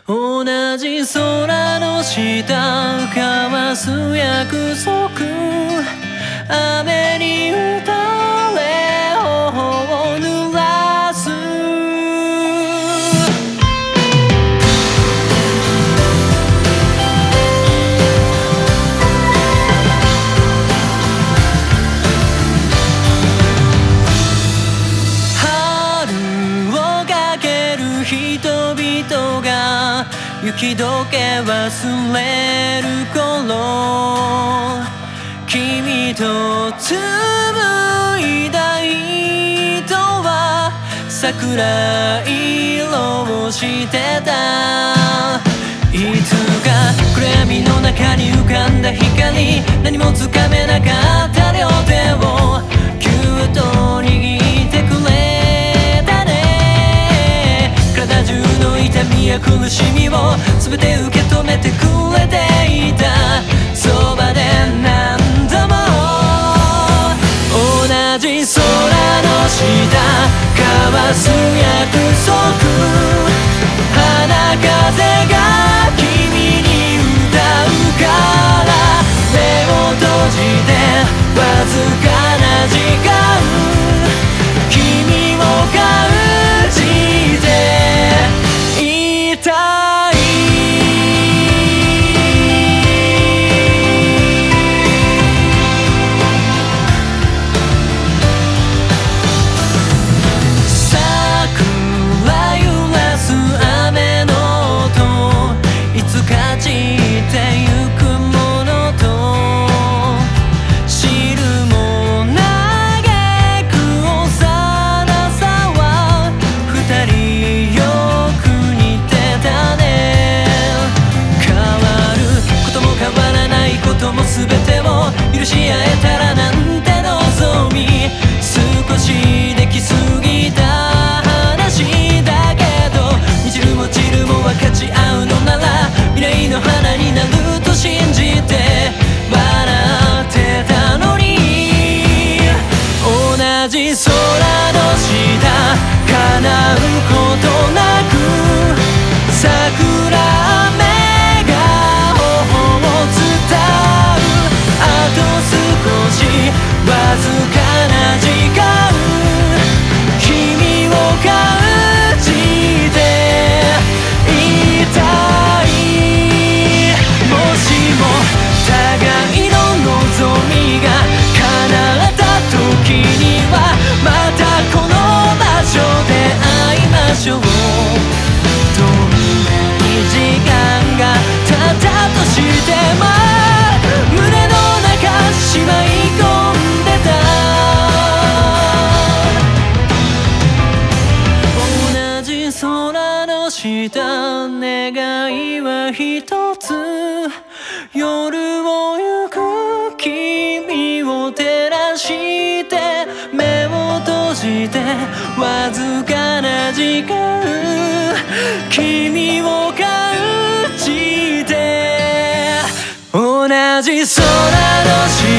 同じ空の下交わす約束、雨に打たれ頬を濡らす。春をかける人々が雪解け忘れる頃、君と紡いだ糸は桜色をしてた。いつか暗闇の中に浮かんだ光、何もつかめなかった両手をぎゅっと握ってくれたね。体中の痛みや苦しみを全て受け止めてくれていた。そばで何度も同じ空の下交わす約束、花風が君に歌うから目を閉じてわずかな時間、君を感じていたい。全てを許し合えたらなんて望み、少しできすぎた話だけど、満ちるも散るも分かち合うのなら未来の花になると信じて笑ってたのに、同じ空の下叶うことなく桜雨が頬を伝う。あと少しわずかな時間、君を感じていたい。もしも互いの望みが叶った時にはまたこの場所で会いましょう。どんなに時間が経ったとしても胸の中しまい込んでた。同じ空の下願いは一つ、夜を行く君を照らして目を閉じてわずかな時間、君を感じて同じ空の下